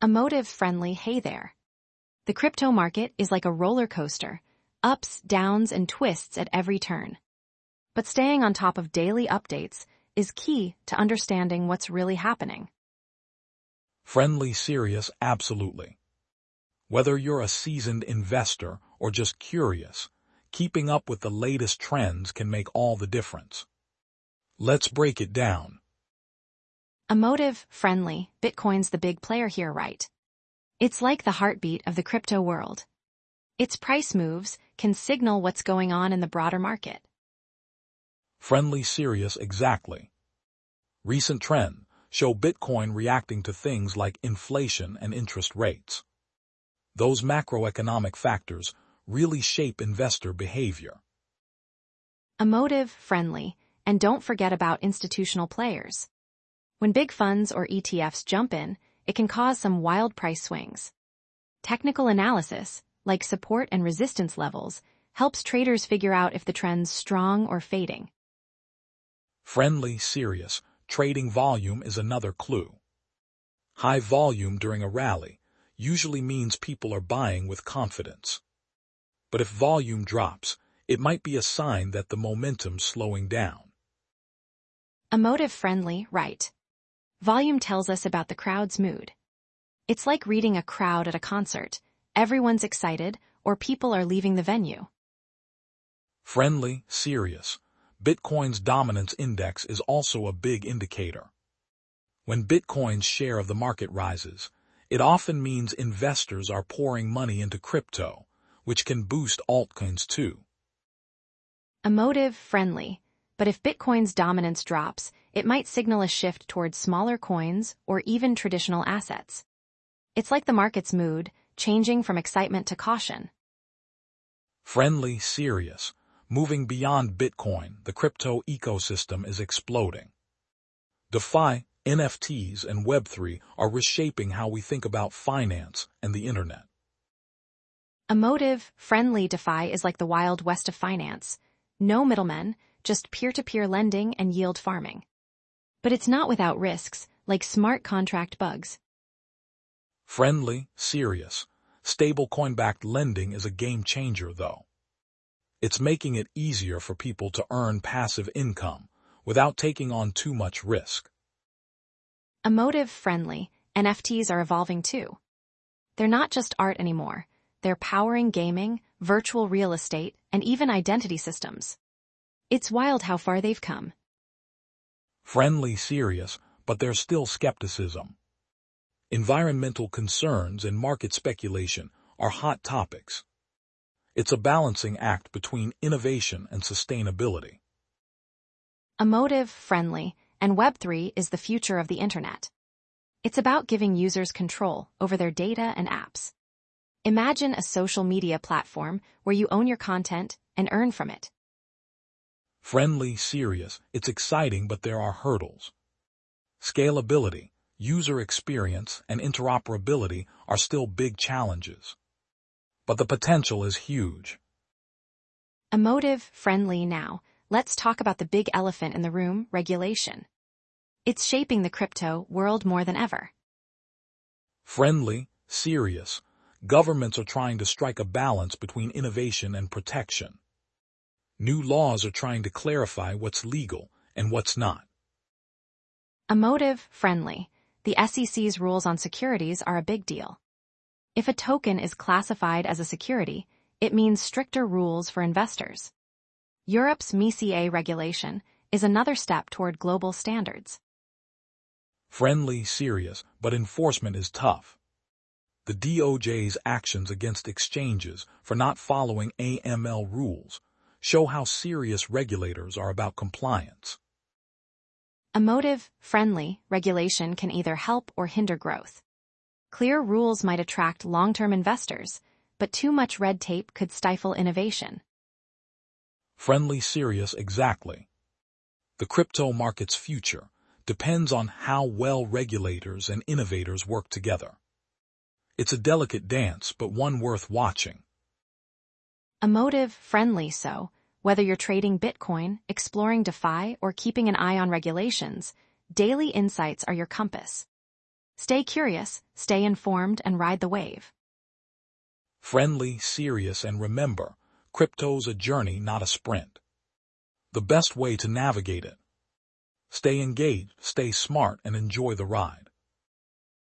Emotive-friendly. Hey there. The crypto market is like a roller coaster, ups, downs, and twists at every turn. But staying on top of daily updates is key to understanding what's really happening. Friendly, serious, absolutely. Whether you're a seasoned investor or just curious, keeping up with the latest trends can make all the difference. Let's break it down. Emotive-friendly. Bitcoin's the big player here, right? It's like the heartbeat of the crypto world. Its price moves can signal what's going on in the broader market. Friendly, serious, exactly. Recent trends show Bitcoin reacting to things like inflation and interest rates. Those macroeconomic factors really shape investor behavior. Emotive-friendly. And don't forget about institutional players. When big funds or ETFs jump in, it can cause some wild price swings. Technical analysis, like support and resistance levels, helps traders figure out if the trend's strong or fading. Friendly, serious, trading volume is another clue. High volume during a rally usually means people are buying with confidence. But if volume drops, it might be a sign that the momentum's slowing down. Emotive-friendly, right. Volume tells us about the crowd's mood. It's like reading a crowd at a concert. Everyone's excited, or people are leaving the venue. Friendly, serious. Bitcoin's dominance index is also a big indicator. When Bitcoin's share of the market rises, it often means investors are pouring money into crypto, which can boost altcoins too. Emotive-friendly, but if Bitcoin's dominance drops, it might signal a shift towards smaller coins or even traditional assets. It's like the market's mood, changing from excitement to caution. Friendly, serious. Moving beyond Bitcoin, the crypto ecosystem is exploding. DeFi, NFTs, and Web3 are reshaping how we think about finance and the internet. Emotive-friendly. DeFi is like the Wild West of finance. No middlemen, just peer-to-peer lending and yield farming. But it's not without risks, like smart contract bugs. Friendly, serious. Stablecoin-backed lending is a game changer, though. It's making it easier for people to earn passive income without taking on too much risk. Emotive-friendly. NFTs are evolving too. They're not just art anymore. They're powering gaming, virtual real estate, and even identity systems. It's wild how far they've come. Friendly, serious, but there's still skepticism. Environmental concerns and market speculation are hot topics. It's a balancing act between innovation and sustainability. Emotive-friendly, and Web3 is the future of the internet. It's about giving users control over their data and apps. Imagine a social media platform where you own your content and earn from it. Friendly, serious, it's exciting, but there are hurdles. Scalability, user experience, and interoperability are still big challenges. But the potential is huge. Emotive-friendly. Now, let's talk about the big elephant in the room, regulation. It's shaping the crypto world more than ever. Friendly, serious. Governments are trying to strike a balance between innovation and protection. New laws are trying to clarify what's legal and what's not. Emotive-friendly. The SEC's rules on securities are a big deal. If a token is classified as a security, it means stricter rules for investors. Europe's MiCA regulation is another step toward global standards. Friendly, serious, but enforcement is tough. The DOJ's actions against exchanges for not following AML rules show how serious regulators are about compliance. Emotive-friendly regulation can either help or hinder growth. Clear rules might attract long-term investors, but too much red tape could stifle innovation. Friendly, serious, exactly. The crypto market's future depends on how well regulators and innovators work together. It's a delicate dance, but one worth watching. Emotive-friendly. So, whether you're trading Bitcoin, exploring DeFi, or keeping an eye on regulations, daily insights are your compass. Stay curious, stay informed, and ride the wave. Friendly, serious, and remember, crypto's a journey, not a sprint. The best way to navigate it. Stay engaged, stay smart, and enjoy the ride.